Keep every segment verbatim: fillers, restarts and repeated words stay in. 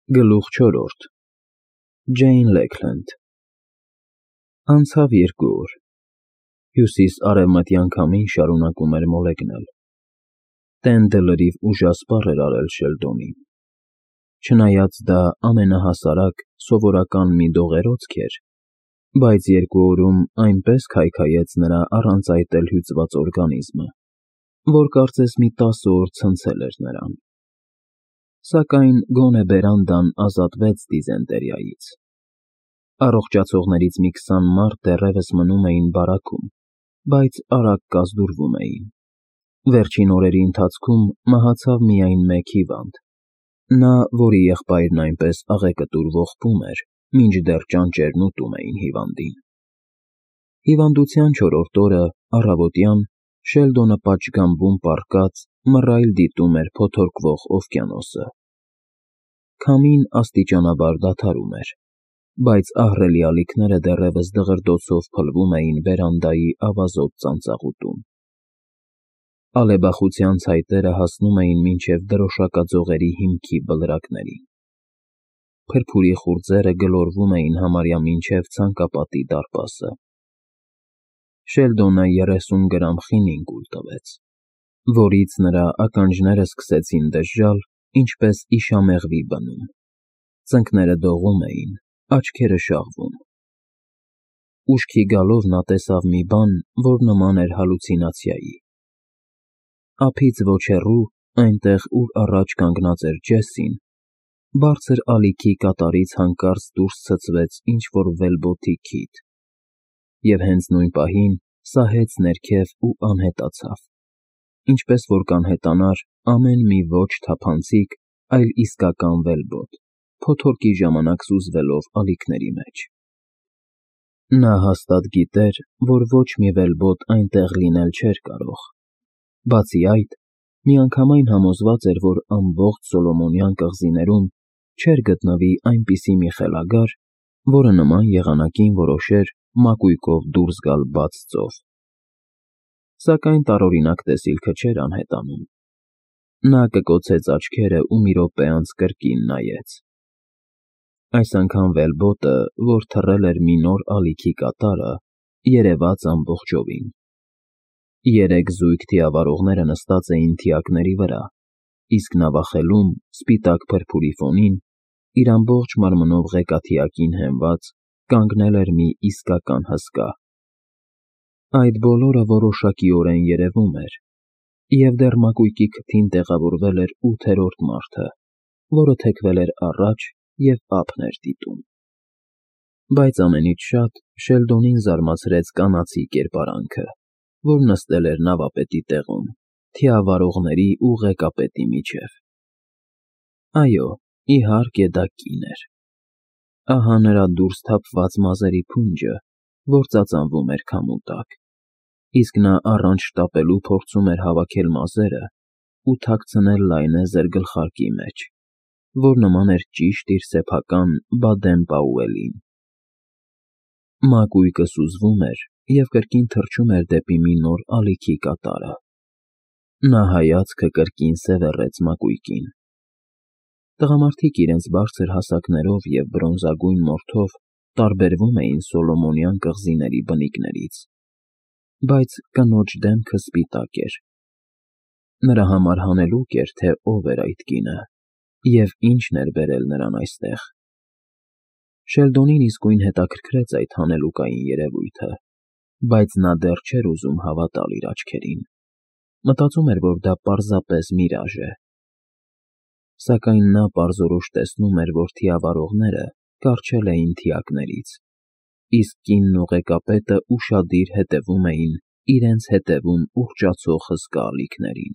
Գլուխ չորրորդ Ջեյն Լեքլենդ Անցավ երկու օր, հյուսիս֊արևմտյան քամին շարունակում էր մոլեգնել, տենդը լրիվ ուժասպառ էր արել Շելդոնին, չնայած դա ամենահասարակ, սովորական մի դողերոցք էր, բայց երկու օրում այնպես քայքայեց նրա առանց այդ էլ հյուծված օրգանիզմը, որ կարծես մի տասը օր ցնցել էր նրան, սակայն գոնե բերանդան ազատվեց դիզենտերիայից, առողջացողներից մի քսան մարդ դեռևս մնում էին բարաքում, բայց արագ կազդուրվում էին, վերջին օրերի ընթացքում մահացավ միայն մեկ հիվանդ, նա, որի եղբայրն այնպես աղեկտուր ողբում էր, մինչդեռ ճանճերն ուտում էին հիվանդին։ Հիվանդության չորրորդ օրը, առավոտյան, Շելդոնը պատշգամբում պառկած, մռայլ դիտում էր փոթորկվող օվկիանոսը։ Քամին աստիճանաբար դադարում էր, բայց ահռելի ալիքները դեռևս դղրդոցով փլվում էին վերանդայի ավազոտ ծանծաղուտում։ Ալեբախության ցայտերը հասնում էին մինչև դրոշակաձողերի հիմքի բլրակներին։ Փրփուրի խուրձերը գլորվում էին համարյա մինչև ցանկապատի դարպասը։ Շելդոնը երեսուն գրամ խինին կուլ տվեց, որից նրա ականջները սկսեցին դժժալ, ինչպես իշամեղվի բնում, ծնկները դողում էին, աչքերը շաղվում։ Ուշքի գալով նա տեսավ մի բան, որ նման էր հալյուցինացիայի։ Ափից ոչ հեռու, այնտեղ, ուր առաջ կանգնած էր Ջեսսին, բարձր ալիքի կատարից հանկարծ դուրս ցցվեց ինչ-որ վելբոթի քիթ, և հենց նույն պահին սահեց ներքև ու անհետացավ, ինչպես որ կանհետանար ամեն մի ոչ թափանցիկ, այլ իսկական վելբոթ, փոթորկի ժամանակ սուզվելով ալիքների մեջ։ Նա հաստատ գիտեր, որ ոչ մի վելբոթ այնտեղ լինել չէր կարող, բացի այդ, միանգամայն համոզված էր, որ ամբողջ Սոլոմոնյան կղզիներում չէր գտնվի այնպիսի մի խելագար, որը նման եղանակին որոշեր մակույկով դուրս գալ բաց ծով։ Սակայն տարօրինակ տեսիլքը չէր անհետանում։ Նա կկոցեց աչքերը ու մի րոպե անց կրկին նայեց։ Այս անգամ վելբոտը, որ թռել էր մի նոր ալիքի կատարը, երևաց ամբողջովին։ Երեք զույգ թիավարողները նստած էին թիակների վրա, իսկ նավախելում, սպիտակ փրփուրի ֆոնին, իր ամբողջ մարմնով ղեկաթիակին հենված, կանգնել էր մի իսկական հսկա։ Այդ բոլորը որոշակիորեն երևում էր, և դեռ մակույկի քթին տեղավորվել էր ութերորդ մարդը, որը թեքվել էր առաջ և ափն էր դիտում։ Բայց ամենից շատ Շելդոնին զարմացրեց կանացի կերպարանքը, որ նստել էր նավապետի տեղում, թիավարողների ու ղեկապետի միջև։ Այո, իհարկե դա կին էր։ Ահա նրա դուրս թափված մազերի փունջը, որ ծածանվում էր քամու տակ, իսկ նա առանց շտապելու փորձում էր հավաքել մազերը ու թաքցնել լայնեզր գլխարկի մեջ, որ նման էր ճիշտ իր սեփական Բադեն֊Պաուելին։ Մակույկը սուզվում էր և կրկին թռչում էր դեպի մի նոր ալիքի կատարը։ Նա հայացքը կրկին սևեռեց մակույկին։ Տղամարդիկ իրենց բարձր հասակներով և բրոնզագույն մորթով տարբերվում էին Սոլոմոնյան կղզիների բնիկներից, բայց կնոջ դեմքը սպիտակ էր։ Նրա համար հանելուկ էր, թե ով էր այդ կինը և ինչն էր բերել նրան այստեղ։ Շելդոնին իսկույն հետաքրքրեց այդ հանելուկային երևույթը, բայց նա դեռ չէր ուզում հավատալ իր աչքերին, մտածում էր, որ դա պարզապես միրաժ է։ Սակայն նա պարզորոշ տեսնում էր, որ թիավարողները կառչել էին թիակներից, իսկ կինն ու ղեկապետը ուշադիր հետևում էին իրենց հետևում ուռճացող հսկա ալիքներին։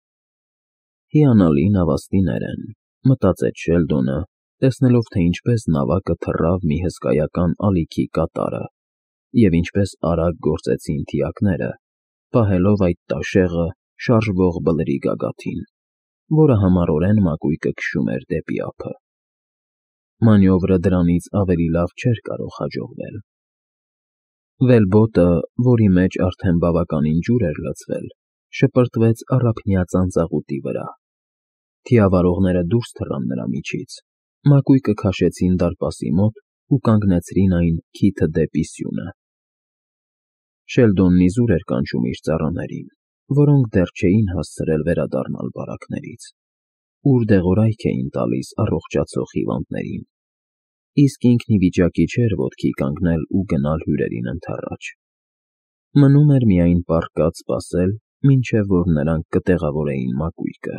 Հիանալի նավաստիներ են, մտածեց Շելդոնը, տեսնելով, թե ինչպես նավակը թռավ մի հսկայական ալիքի կատարը և ինչպես արագ գործեցին թիակները, պահելով այդ տաշեղը շարժվող բլրի գագաթին, որը համառորեն մակույկը քշում էր դեպի ափը։ Մանյովրը դրանից ավելի լավ չէր կարող հաջողվել։ Վելբոտը, որի մեջ արդեն բավականին ջուր էր լցվել, շպրտվեց առափնյա ծանծաղուտի վրա։ Թիավարողները դուրս թռան նրա միջից, Մակույկը քաշեցին դարպասի մոտ ու կանգնեցրին այն քիթը դեպի սյունը։ Շելդոնն իզուր էր կանչում իր ծառաներին, որոնք դեռ չէին հասցրել վերադառնալ բարակներից, ուր դեղորայք էին տալիս առողջացող հիվանդներին, իսկ ինքն ի վիճակի չէր ոտքի կանգնել ու գնալ հյուրերին ընդառաջ։ Մնում էր միայն պառկած սպասել, մինչև որ նրանք կտեղավորեին մակույկը։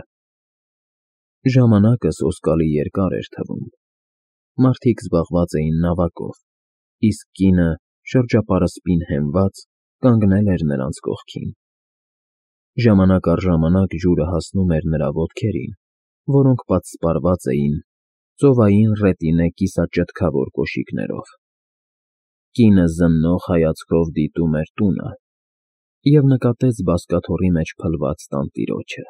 Ժամանակը սոսկալի երկար էր թվում։ Մարդիկ զբաղված էին նավակով, իսկ կինը, շրջապարը սպին հենված, կանգնել էր նրանց կողքին։ Ժամանակ առ ժամանակ ջուրը հասնում էր նրա ոտքերին, որոնք պատսպարված էին ծովային ռետինե կիսաճտքավոր կոշիկներով։ Կինը զննող հայացքով դիտում էր տունը և նկատեց բազկաթոռի մեջ փլված տանտիրոջը։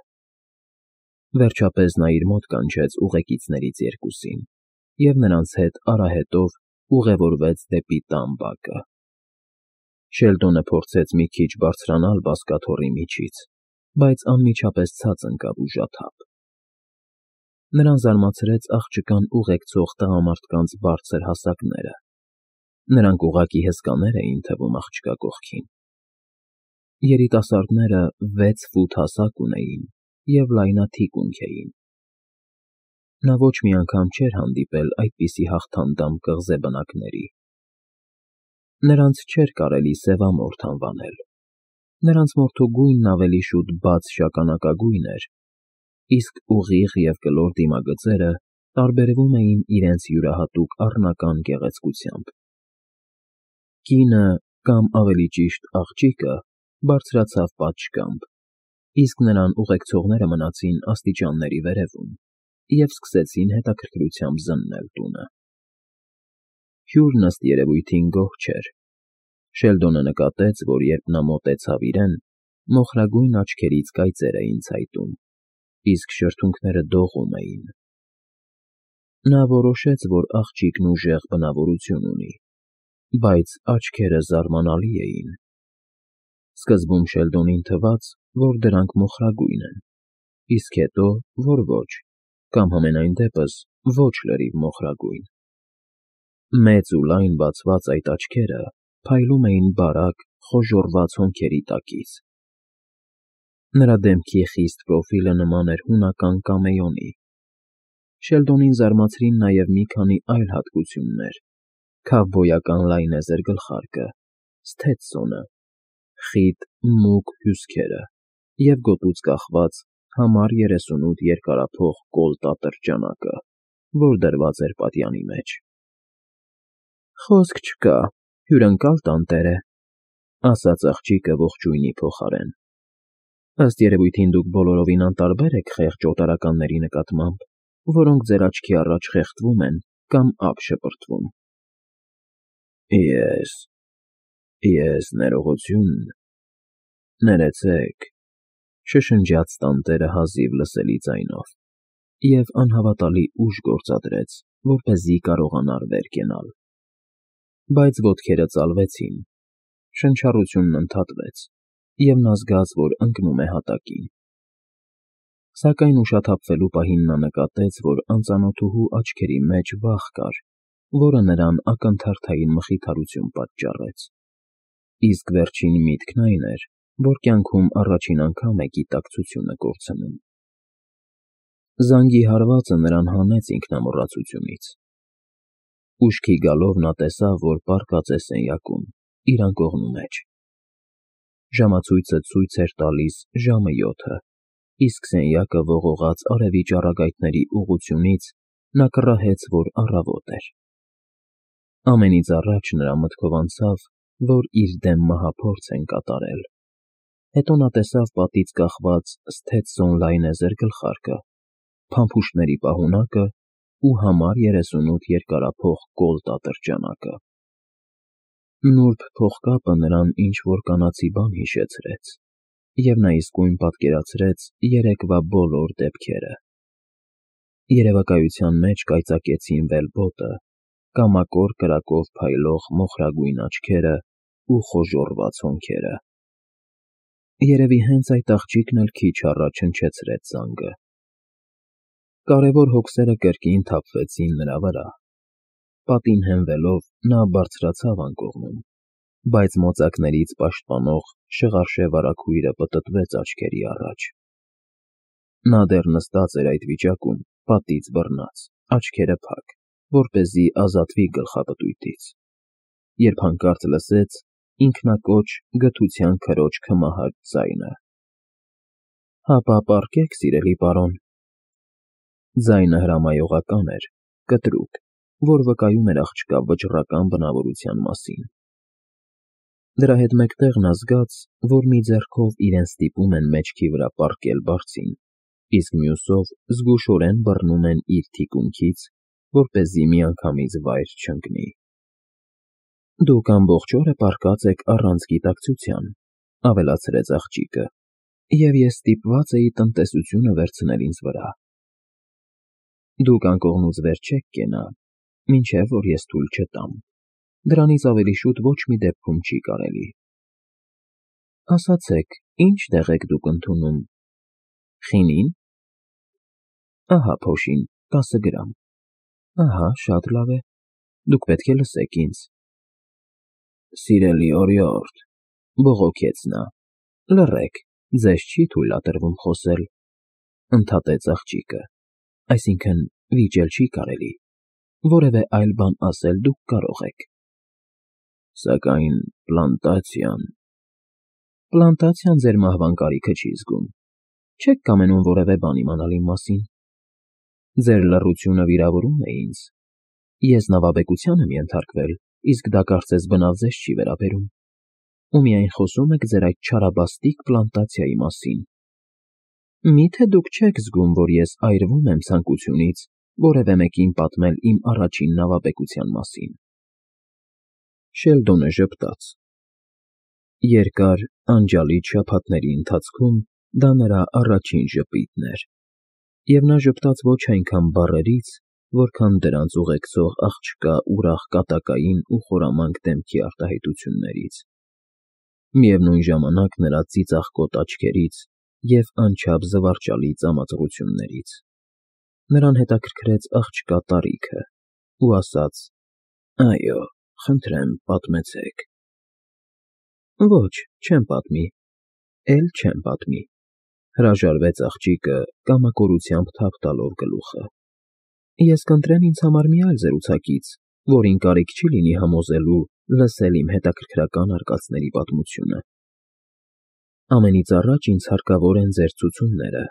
Վերջապես նա իր մոտ կանչեց ուղեկիցներից երկուսին և նրանց հետ արահետով ուղևորվեց դեպի տան բակը։ Շելդոնը փորձեց մի քիչ բարձրանալ բազկաթոռի միջից, բայց անմիջապես ցած ընկավ ուժաթափ։ Նրան զարմացրեց աղջկան ուղեկցող տղամարդկանց բարձր հասակները։ Նրանք ուղղակի հսկաներ էին թվում աղջկա կողքին։ Երիտասարդները վեց ֆուտ հասակ ունեին և լայնաթիկունք էին։ Նա ոչ մի անգամ չէր հանդիպել այդպիսի հաղթանդամ կղզեբնակների։ Նրանց չէր կարելի սևամորթ անվանել։ Նրանց մորթուգույնն ավելի շուտ բաց շագանակագույն էր, իսկ ուղիղ և կլոր դիմագծերը տարբերվում էին իրենց յուրահատուկ առնական գեղեցկությամբ։ Կինը, կամ ավելի ճիշտ աղջիկը, բարձրացավ պատշգամբ, իսկ նրան ուղեկցողները մնացին աստիճանների վերևում և սկսեցին հետաքրքրությամբ զննել տունը։ Հյուրն ըստ երևույթին գոհ չէր։ Շելդոնը նկատեց, որ երբ նա մոտեցավ իրեն, մոխրագույն աչքերից կայծեր էին ցայտում, իսկ շրթունքները դողում էին։ Նա որոշեց, որ աղջիկն ուժեղ բնավորություն ունի, բայց աչքերը զարմանալի էին։ Սկզբում Շելդոնին թվաց, որ դրանք մոխրագույն են, իսկ հետո, որ ոչ, կամ համենայն դեպս ոչ լրիվ մոխրագույն։ Մեծ ու լայն բացված այդ աչքերը փայլում էին բարակ, խոժոռված հոնքերի տակից։ Նրա դեմքի խիստ պրոֆիլը նման էր հունական կամեոնի։ Շելդոնին զարմացրին նաև մի քանի այլ հատկություններ՝ քավբոյական լայնեզր գլխարկը, Սթեցսոնը, խիտ, մուգ հյուսքերը և գոտուց կախված համար երեսունութ երկարափող կոլտա ատրճանակը, որ դրված էր պատյանի մեջ։ Խոսք չկա, հյուրընկալ տանտեր է, ասաց աղջիկը ողջույնի փոխարեն։ Ըստ երևույթին դուք բոլորովին անտարբեր եք խեղճ օտարականների նկատմամբ, որոնք ձեր աչքի առաջ խեղդվում են կամ ափ շպրտվում։ Ես… ես ներողություն… ներեցեք, շշնջաց տանտերը հազիվ լսելի ձայնով և անհավատալի ուժ գործադրեց, որպեսզի կարողանար վեր կենալ։ Բայց ոտքերը ծալվեցին, շնչառությունն ընդհատվեց, և նա զգաց, որ ընկնում է հատակին։ Սակայն ուշաթափվելու պահին նա նկատեց, որ անծանոթուհու աչքերի մեջ վախ կար, որը նրան ակնթարթային մխիթարություն պատճառեց։ Իսկ վերջին միտքն այն էր, որ կյանքում առաջին անգամ է գիտակցությունը կորցնում։ Զանգի հարվածը նրան հանեց ինքնամոռացությունից։ Ուշքի գալով նա տեսավ, որ պառկած է սենյակում, իր անկողնու մեջ։ Ժամացույցը ցույց էր տալիս ժամը յոթը, իսկ սենյակը ողողած արևի ճառագայթների ուղղությունից նա կռահեց, որ առավոտ էր։ Ամենից առաջ նրա մտքով անցավ, որ իր դեմ մահափորձ են կատարել։ Հետո նա տեսավ պատից կախված Սթեցսոն լայնեզր գլխարկը, փամփուշտների պահունակը ու համար երեսունութ երկարափող կոլտա ատրճանակը։ Նուրբ փողկապը նրան ինչ-որ կանացի բան հիշեցրեց, և նա իսկույն պատկերացրեց երեկվա բոլոր դեպքերը։ Երևակայության մեջ կայծակեցին վելբոտը, կամակոր կրակով փայլող մոխրագույն աչքերը ու խոժոռված հոնքերը։ Երևի հենց այդ աղջիկն էլ քիչ առաջ հնչեցրեց զանգը։ Կարևոր հոգսերը կրկին թափվեցին նրա վրա։ Պատին հենվելով նա բարձրացավ անկողնում, բայց մոծակներից պաշտպանող շղարշե վարագույրը պտտվեց աչքերի առաջ։ Նա դեռ նստած էր այդ վիճակում, պատից բռնած, աչքերը փակ, որպեսզի ազատվի գլխապտույտից, երբ հանկարծ լսեց ինքնակոչ գթության քրոջ քմահար ձայնը. «Հապա պառկեք, սիրելի պարոն»։ Ձայնը հրամայողական էր, կտրուկ, որ վկայում էր աղջկա վճռական բնավորության մասին։ Դրա հետ մեկտեղ նա զգաց, որ մի ձեռքով իրեն ստիպում են մեջքի վրա պառկել բարձին, իսկ մյուսով զգուշորեն բռնում են իր թիկունքից, որպեսզի միանգամից վայր չընկնի։ «Դուք ամբողջ օրը պառկած եք առանց գիտակցության», ավելացրեց աղջիկը, «և ես ստիպված էի տնտեսությունը վերցնել ինձ վրա։ Դուք անկողնուց վեր չեք կենա, մինչև որ ես թույլ չտամ, դրանից ավելի շուտ ոչ մի դեպքում չի կարելի։ Ասացեք, ի՞նչ տեղ եք դուք ընդունում։ Խինի՞ն։ Ահա փոշին, տասը գրամ։ Ահա, շատ լավ է, դուք պետք է լսեք ինձ»։ «Սիրելի օրիորդ», բողոքեց նա, «լռեք, ձեզ չի թույլատրվում խոսել», ընդհատեց աղջիկը, «այսինքն վիճել չի կարելի, որևէ այլ բան ասել դուք կարող եք»։ «Սակայն պլանտացիան…» «Պլանտացիան ձեր մահվան կարիքը չի զգում, չեք կամենում որևէ բան իմանալ իմ մասին։ Ձեր լռությունը վիրավորում է ինձ, ես նավաբեկության եմ ենթարկվել, իսկ դա կարծես բնավ ձեզ չի վերաբերում, ու միայն խոսում եք ձեր այդ չարաբաստիկ պլանտացիայի մասին։ Մի՞թե դուք չեք զգում, որ ես այրվում եմ ցանկությունից որևէ մեկին պատմել իմ առաջին նավաբեկության մասին»։ Շելդոնը ժպտաց։ Երկար, անջալից շաբաթների ընթացքում դա նրա առաջին ժպիտն էր, և նա ժպտաց ոչ այնքան բառերից, որքան դրանց ուղեկցող աղջկա ուրախ կատակային ու խորամանկ դեմքի արտահայտություններից, միևնույն ժամանակ նրա ծիծաղկոտ աչքերից և անչափ զվարճալի ծամածղություններից։ Նրան հետաքրքրեց աղջկա տարիքը, ու ասաց. «Այո, խնդրեմ, պատմեցեք»։ «Ոչ, չեմ պատմի, էլ չեմ պատմի», հրաժարվեց աղջիկը կամակորությամբ թափ տալով գլուխը։ «Ես կընտրեմ ինձ համար մի այլ զրուցակից, որին կարիք չի լինի համոզելու լսել իմ հետաքրքրական արկածների պատմությունը։ Ամենից առաջ ինձ հարկավոր են ձեր ցուցումները։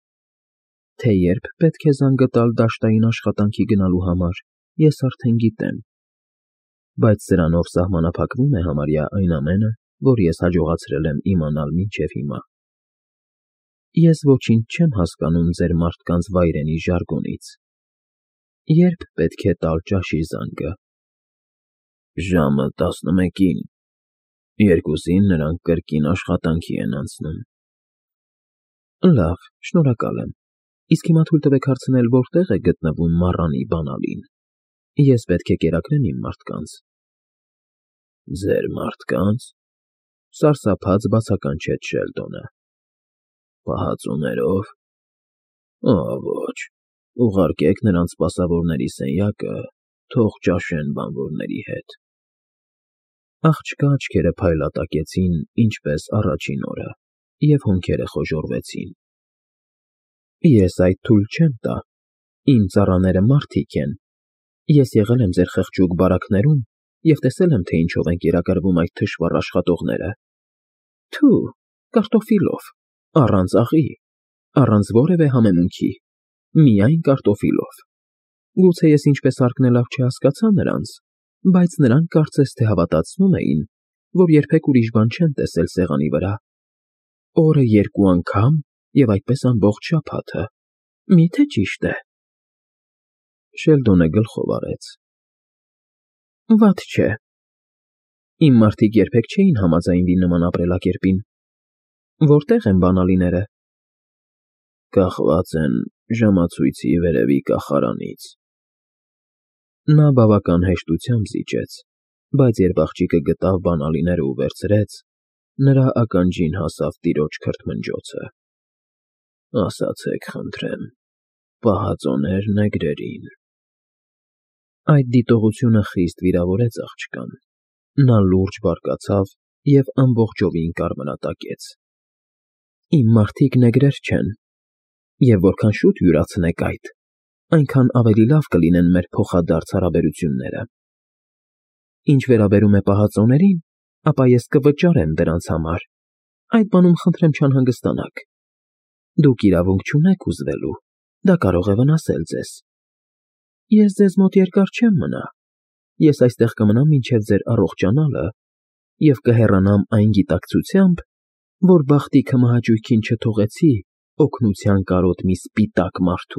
Թե երբ պետք է զանգը տալ դաշտային աշխատանքի գնալու համար, ես արդեն գիտեմ, բայց սրանով սահմանափակվում է համարյա այն ամենը, որ ես հաջողացրել եմ իմանալ մինչև հիմա։ Ես ոչինչ չեմ հասկանում ձեր մարդկանց վայրենի ժարգոնից։ Երբ պետք է տալ ճաշի զանգը։ Ժամը տասնմեկին, երկուսին նրանք կրկին աշխատանքի են անցնում։ Լավ, շնորհակալ եմ, իսկ հիմա թույլ տվեք հարցնել, որտեղ է գտնվում մառանի բանալին։ Ես պետք է կերակրեմ իմ մարդկանց։ Ձեր մարդկանց, սարսափած բացականչեց Շելդոնը։ Պահածուներով։ Օ, ոչ, ուղարկեք նրանց սպասավորների սենյակը, թող ճաշեն բանվորների հետ։ Աղջկա աչքերը փայլատակեցին, ինչպես առաջին օրը, և հոնքերը խոժոռվեցին։ Ես այդ թույլ չեմ տա, իմ ծառաները մարդիկ են, ես եղել եմ ձեր խղճուկ բարակներում և տեսել եմ, թե ինչով են կերակրվում այդ թշվառ աշխատողները։ Թու, կարտոֆիլով, առանց աղի, առանց որևէ համեմունքի, միայն կարտոֆիլով։ Գուցե ես ինչպես արկնելավ չհասկացա նրանց, բայց նրանք կարծես թե հավատացնում էին, որ երբեք ուրիշ բան չեն տեսել սեղանի վրա։ Օրը երկու անգամ և այդպես ամբողջ շաբաթը, մի՞թե ճիշտ է։ Շելդոնը գլխով արեց։ Վատ չէ։ Իմ մարդիկ երբեք չէին համաձայնվի նման ապրելակերպին։ Որտե՞ղ են բանալիները։ Կախված են ժամացույցի վերևի կախարանից։ Նա բավական հեշտությամբ զիջեց, բայց երբ աղջիկը գտավ բանալիները ու վերցրեց, նրա ականջին հասավ տիրոջ քրթմնջոցը. Ասացեք, խնդրեմ, պահածոներ նեգրերին։ Այդ դիտողությունը խիստ վիրավորեց աղջկան։ Նա լուրջ բարկացավ և ամբողջովին կարմրատակեց։ Իմ մարդիկ նեգրեր չեն, և որքան շուտ յուրացնեք այդ, այնքան ավելի լավ կլինեն մեր փոխադարձ հարաբերությունները։ Ինչ վերաբերում է պահածոներին, ապա ես կվճարեմ դրանց համար, այդ բանում խնդրեմ չանհանգստանաք։ Դուք իրավունք չունեք ուզվելու, դա կարող է վնասել ձեզ։ Ես ձեզ մոտ երկար չեմ մնա, ես այստեղ կմնամ մինչև ձեր առողջանալը և կհեռանամ այն գիտակցությամբ, որ բախտիքը մահաճույքին չթողեցի օգնության կարոտ մի սպիտակ մարդու։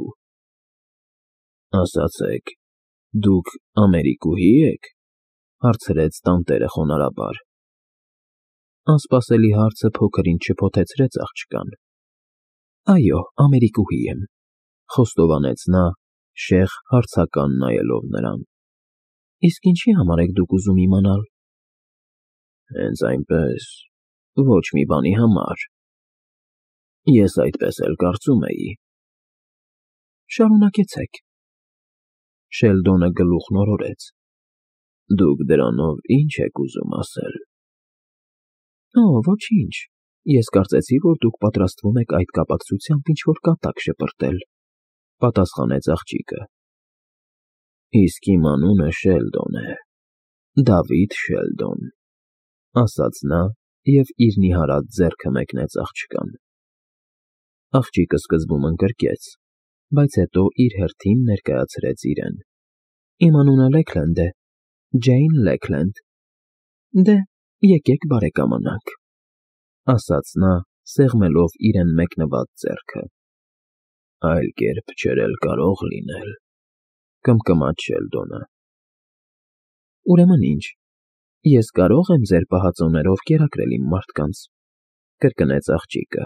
Ասացեք, դուք ամերիկուհի՞ եք, հարցրեց տանտերը խոնարհաբար։ Անսպասելի հարցը փոքր-ինչ շփոթեցրեց աղջկան։ Այո, ամերիկուհի եմ, խոստովանեց նա, շեղ հարցական նայելով նրան։ Իսկ ինչի համար եք դուք ուզում իմանալ։ Հենց այնպես, ոչ մի բանի համար։ Ես այդպես էլ կարծում էի։ Շարունակեցեք։ Շելդոնը գլուխն օրորեց։ Դուք դրանով ի՞նչ եք ուզում ասել։ Օ, ոչինչ, ես կարծեցի, որ դուք պատրաստվում եք այդ կապակցությամբ ինչ-որ կատակ շպրտել, պատասխանեց աղջիկը։ Իսկ իմ անունը Շելդոն է, Դավիթ Շելդոն, ասաց նա և իր նիհարած ձեռքը մեկնեց աղջկան։ Աղջիկը սկզբում ընկրկեց, բայց հետո իր հերթին ներկայացրեց իրեն։ Իմ անունը Լեքլենդ է, Ջեյն Լեքլենդ։ Դե, եկեք բարեկամանանք, ասաց նա, սեղմելով իրեն մեկնված ձեռքը։ Այլ կերպ չէր էլ կարող լինել, կմկմաց Շելդոնը։ Ուրեմն ինչ, ես կարո՞ղ եմ ձեր պահածոներով կերակրել իմ մարդկանց, կրկնեց աղջիկը։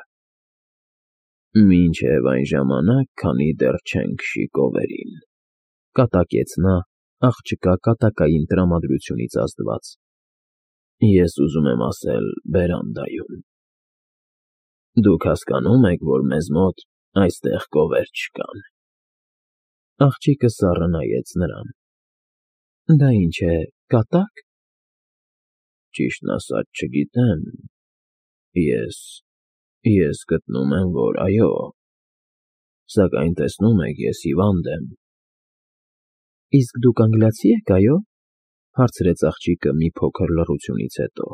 Մինչև այն ժամանակ, քանի դեռ չենք շիկովերին, կատակեց նա, աղջկա կատակային տրամադրությունից ազդված։ Ես ուզում եմ ասել բերանդայում։ Դուք հասկանո՞ւմ եք, որ մեզ մոտ այստեղ կովեր չկան։ Աղջիկը սառը նայեց նրան։ Դա ինչ է, կատակ։ Ճիշտն ասած չգիտեմ, ես… ես գտնում եմ, որ այո, սակայն տեսնում եք, ես հիվանդ եմ։ Իսկ դուք անգլիացի եք, այո, հարցրեց աղջիկը մի փոքր լռությունից հետո։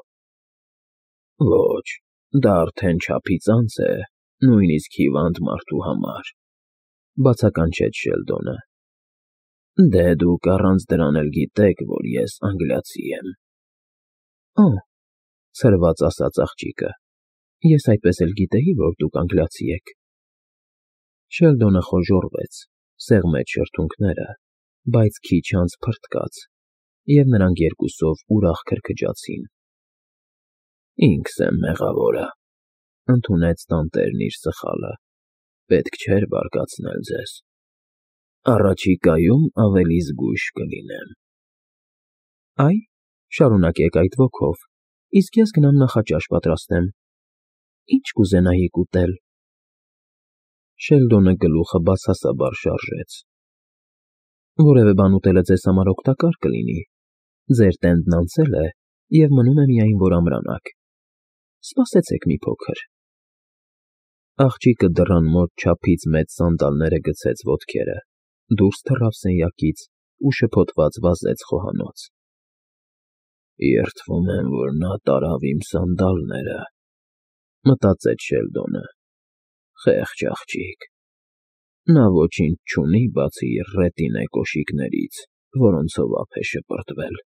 Ոչ, դա արդեն չափից անց է, նույնիսկ հիվանդ մարդու համար, բացականչեց Շելդոնը։ Դե դուք առանց դրան էլ գիտեք, որ ես անգլիացի եմ։ Օ, ցրված ասաց աղջիկը, ես այդպես էլ գիտեի, որ դուք անգլիացի եք։ Շելդոնը խոժոռվեց, սեղմեց շրթունքները, բայց քիչ անց փռթկաց, և նրանք երկուսով ուրախ քրքջացին։ Ինքս եմ մեղավորը, ընդունեց տանտերն իր սխալը, պետք չէր բարկացնել ձեզ։ Առաջիկայում ավելի զգույշ կլինեմ։ Այ, շարունակեք այդ ոգով, իսկ ես գնամ նախաճաշ պատրաստեմ։ Ինչ կուզենայիք ուտել։ Շելդոնը գլուխը բացասաբար շարժեց։ Որևէ բան ուտելը ձեզ համար օգտակար կլինի։ Ձեր տենդն անցել է, և մնում է միայն, որ ամրանաք։ Սպասեցեք մի փոքր։ Աղջիկը դռան մոտ չափից մեծ սանդալները գցեց ոտքերը, դուրս թռավ սենյակից ու շփոթված վազեց խոհանոց։ Երդվում եմ, որ նա տարավ իմ սանդալները, մտածեց Շելդոնը։ Խեղճ աղջիկ։ Նա ոչինչ չունի, բացի իր ռետինե կոշիկներից, որոնցով ափ է շպրտվել։